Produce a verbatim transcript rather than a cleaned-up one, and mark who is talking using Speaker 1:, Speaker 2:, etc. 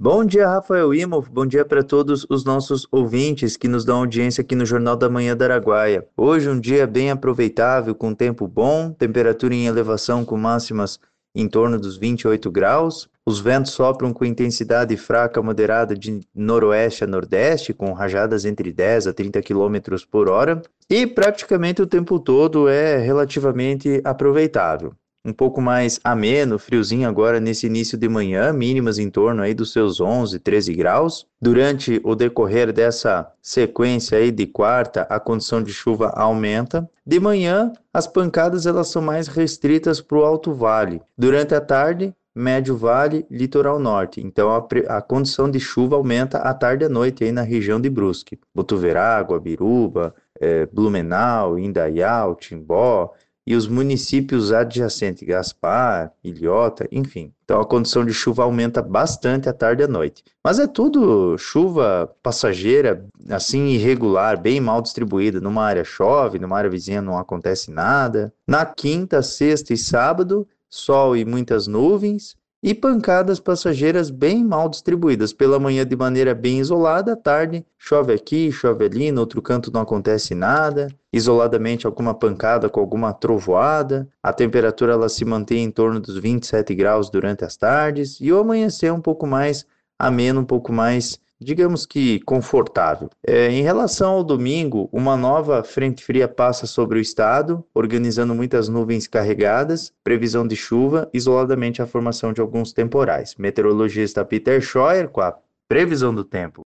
Speaker 1: Bom dia, Rafael Imhoff. Bom dia para todos os nossos ouvintes que nos dão audiência aqui no Jornal da Manhã da Araguaia. Hoje um dia bem aproveitável, com tempo bom, temperatura em elevação com máximas em torno dos vinte e oito graus. Os ventos sopram com intensidade fraca a moderada de noroeste a nordeste, com rajadas entre dez a trinta quilômetros por hora. E praticamente o tempo todo é relativamente aproveitável. Um pouco mais ameno, friozinho agora nesse início de manhã, mínimas em torno aí dos seus onze, treze graus. Durante o decorrer dessa sequência aí de quarta, a condição de chuva aumenta. De manhã, as pancadas elas são mais restritas para o Alto Vale. Durante a tarde, Médio Vale, Litoral Norte. Então a, a condição de chuva aumenta à tarde e à noite aí na região de Brusque. Botuverá, Biruba, eh, Blumenau, Indaial, Timbó e os municípios adjacentes, Gaspar, Ilhota, enfim. Então a condição de chuva aumenta bastante à tarde e à noite. Mas é tudo chuva passageira, assim, irregular, bem mal distribuída. Numa área chove, numa área vizinha não acontece nada. Na quinta, sexta e sábado, sol e muitas nuvens. E pancadas passageiras bem mal distribuídas. Pela manhã de maneira bem isolada, à tarde chove aqui, chove ali, no outro canto não acontece nada. Isoladamente alguma pancada com alguma trovoada. A temperatura ela se mantém em torno dos vinte e sete graus durante as tardes. E o amanhecer é um pouco mais ameno, um pouco mais, digamos que confortável. É, em relação ao domingo, uma nova frente fria passa sobre o estado, organizando muitas nuvens carregadas, previsão de chuva, isoladamente a formação de alguns temporais. Meteorologista Peter Scheuer com a previsão do tempo.